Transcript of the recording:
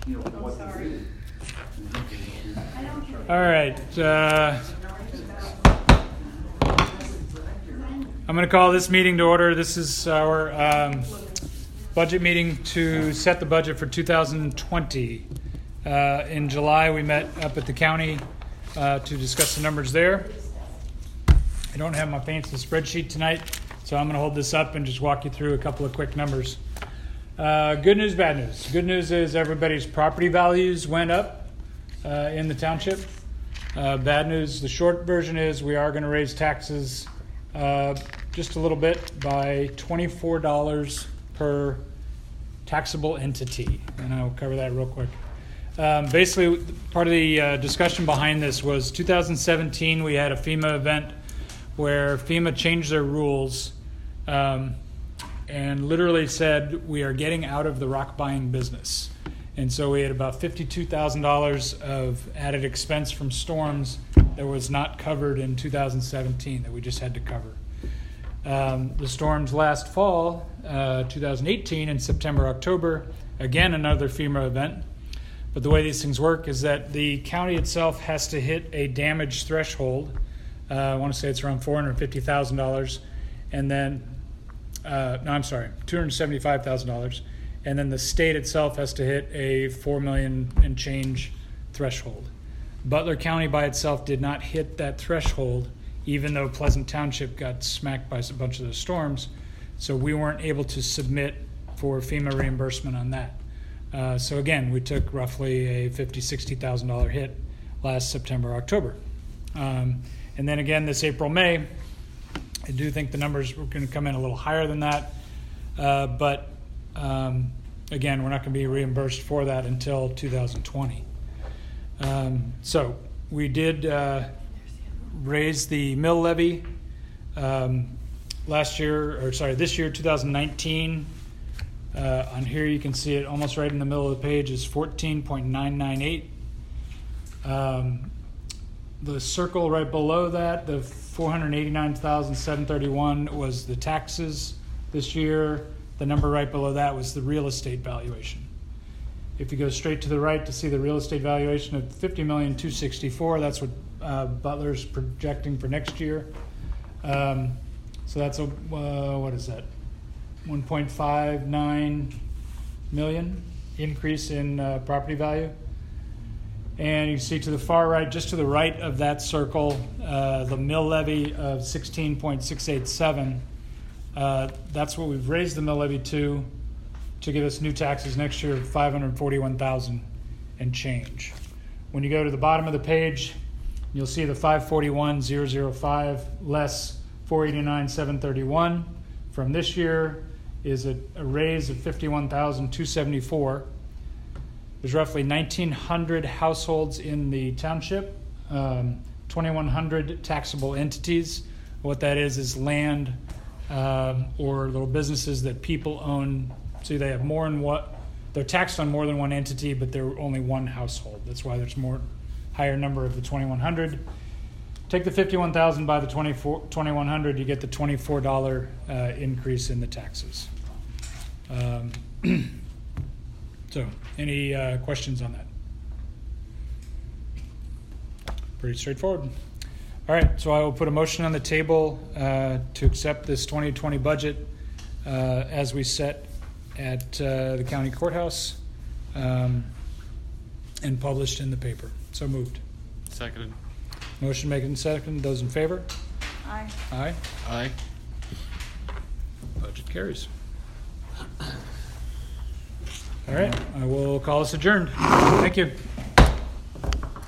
I'm sorry. All right. I'm going to call this meeting to order. This is our budget meeting to set the budget for 2020. In July, we met up at the county to discuss the numbers there. I don't have my fancy spreadsheet tonight, so I'm going to hold this up and just walk you through a couple of quick numbers. Good news, bad news. Good news is everybody's property values went up in the township. Bad news, the short version is we are going to raise taxes just a little bit by $24 per taxable entity, and I'll cover that real quick. Basically, part of the discussion behind this was 2017, we had a FEMA event where FEMA changed their rules and literally said we are getting out of the rock buying business. And so we had about $52,000 of added expense from storms that was not covered in 2017 that we just had to cover. The storms last fall, 2018, in September, October, again another FEMA event. But the way these things work is that the county itself has to hit a damage threshold. I want to say it's around $450,000, and then $275,000, and then the state itself has to hit a $4 million and change threshold. Butler County by itself did not hit that threshold, even though Pleasant Township got smacked by a bunch of those storms, so we weren't able to submit for FEMA reimbursement on that. So again, we took roughly a $50,000, $60,000 hit last September, October. And then again, this April, May, I do think the numbers were going to come in a little higher than that. But again, we're not going to be reimbursed for that until 2020. So we did raise the mill levy this year, 2019. On here you can see it almost right in the middle of the page is 14.998. The circle right below that, the $489,731 was the taxes this year. The number right below that was the real estate valuation. If you go straight to the right to see the real estate valuation of $50,264,000, that's what Butler's projecting for next year. So that's what is that? 1.59 million increase in property value. And you see to the far right, just to the right of that circle, the mill levy of 16.687. That's what we've raised the mill levy to give us new taxes next year of $541,000 and change. When you go to the bottom of the page, you'll see the $541,005 less $489,731 from this year is a raise of $51,274. There's roughly 1,900 households in the township, 2,100 taxable entities. What that is land or little businesses that people own. So they have they're taxed on more than one entity, but they're only one household. That's why there's higher number of the 2,100. Take the 51,000 by the 2,100, you get the $24 increase in the taxes. So, any questions on that? Pretty straightforward. All right, so I will put a motion on the table to accept this 2020 budget as we set at the county courthouse and published in the paper. So moved. Seconded. Motion made and seconded. Those in favor? Aye. Aye. Aye. Budget carries. All right, I will call us adjourned. Thank you.